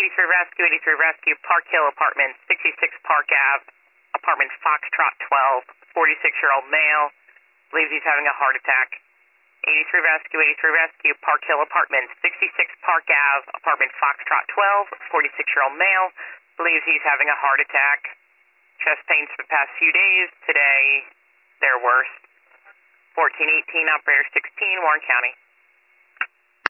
83 Rescue, Park Hill Apartments, 66 Park Ave, Apartment Foxtrot 12, 46-year-old male, believes he's having a heart attack. 83 Rescue, Park Hill Apartments, 66 Park Ave, Apartment Foxtrot 12, 46-year-old male, believes he's having a heart attack. Chest pains for the past few days. Today, they're worse. 1418, Operator 16, Warren County.